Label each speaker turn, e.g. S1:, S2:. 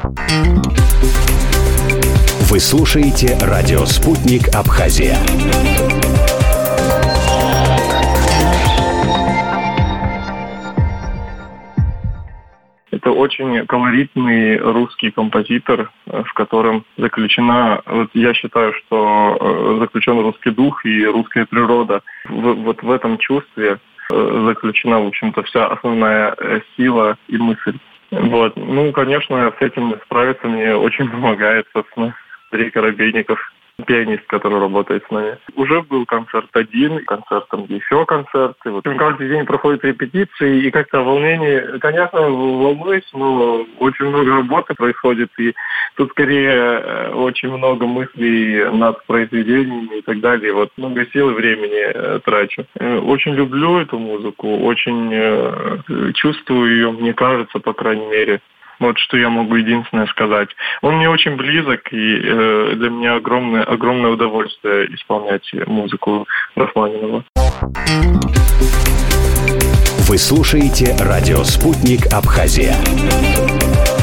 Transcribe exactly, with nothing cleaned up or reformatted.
S1: Вы слушаете радио «Спутник Абхазия».
S2: Это очень колоритный русский композитор, в котором заключена, вот я считаю, что заключен русский дух и русская природа. В, вот в этом чувстве заключена, в общем-то, вся основная сила и мысль. Вот. Ну, конечно, с этим справиться мне очень помогает, собственно, Андрей Коробейников, пианист, который работает с нами. Уже был концерт один, концерт там еще концерты. Вот. Каждый день проходят репетиции, и как-то волнение, конечно, волнуюсь, но очень много работы происходит, и тут скорее очень много мыслей над произведениями и так далее. Вот много сил и времени трачу. Очень люблю эту музыку, очень чувствую ее, мне кажется, по крайней мере. Вот что я могу единственное сказать. Он мне очень близок, и э, для меня огромное, огромное удовольствие исполнять музыку Рахманинова.
S1: Вы слушаете радио «Спутник Абхазия».